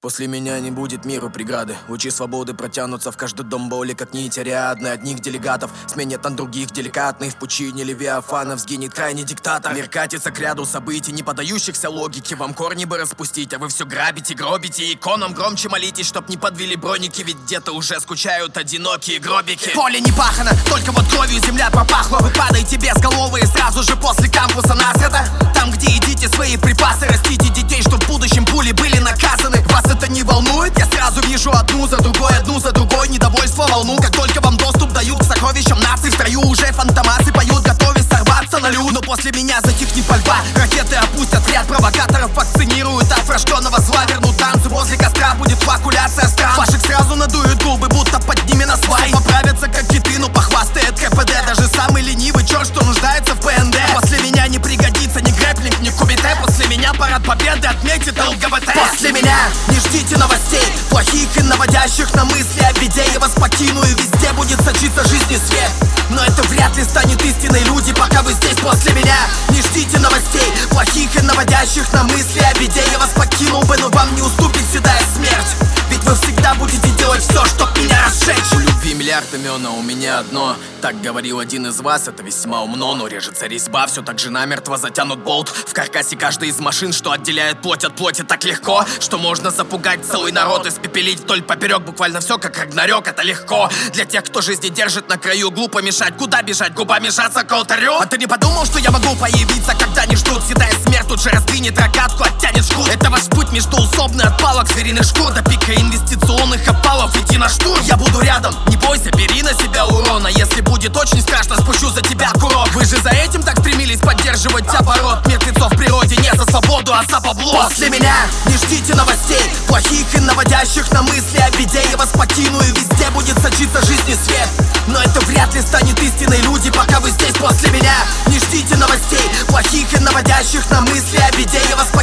После меня не будет миру преграды. Лучи свободы протянутся в каждый дом боли, как нити Ариадны. Одних делегатов сменят на других деликатных. В пучине левиафанов сгинет крайний диктатор. Мир катится к ряду событий, не поддающихся логике. Вам корни бы распустить, а вы все грабите, гробите. Иконам громче молитесь, чтоб не подвели броники. Ведь где-то уже скучают одинокие гробики. Поле не пахано, только вот кровью земля пропахла. Вы падаете безголовые сразу же после кампуса нас. Это там, где едите свои припасы, растите детей, чтоб в будущем пули были наказаны. Вас это не волнует? Я сразу вижу одну за другой недовольство волну. Как только вам доступ дают к сокровищам наций, в строю уже фантомасы поют, готовясь сорваться на лю. Но после меня затихнет пальба, ракеты опустят ряд провокаторов, вакцинируют от врожденного зла, вернут танцы возле костра, будет флакуляция стран. Ваших сразу надуют губы, будто под ними на свай. Поправятся как киты, но похвастает КПД. Даже самый ленивый черт, что нуждается в ПНД. После меня не пригодится ни грэплинг, ни кумите. После меня парад победы отметит ЛГБТ. После меня не ждите новостей плохих и наводящих на мысли о беде. Я вас покину, и везде будет сочиться жизни свет. Но это вряд ли станет истиной, люди, пока вы здесь после меня. Не ждите новостей плохих и наводящих на мысли о беде. Я вас покинул бы, но вам не уступит седая смерть. Ведь вы всегда будете делать все, чтоб меня разжечь. У любви миллиард имен, а у меня одно. Так говорил один из вас, это весьма умно. Но режется резьба, все так же намертво затянут болт. В каркасе каждой из машин, что отделяет плоть от плоти, так легко, что можно запугать целый народ, испепелить вдоль поперек. Буквально все как Рагнарёк, это легко. Для тех, кто жизни держит на краю, глупо мешать. Куда бежать, губами жаться к алтарю? А ты не подумал, что я могу появиться, когда не ждут? Седая смерть тут же раздвинет рогатку, оттянет жгут. Это ваш путь междуусобный от палок звериных шкур до пика инвестиционных опалов. Иди на штурм, я буду рядом, не бойся, бери на себя урона. Если будет очень страшно, спущу за тебя курок. Вы же за этим так стремились поддерживать оборот мертвецов в природе, не за свободу, а за бабло. После меня не ждите новостей плохих и наводящих на мысли о беде. Я вас покину, и везде будет сочиться жизни свет. Но это вряд ли станет истиной, люди, пока вы здесь после меня. Не ждите новостей плохих и наводящих на мысли о беде. Я вас покину.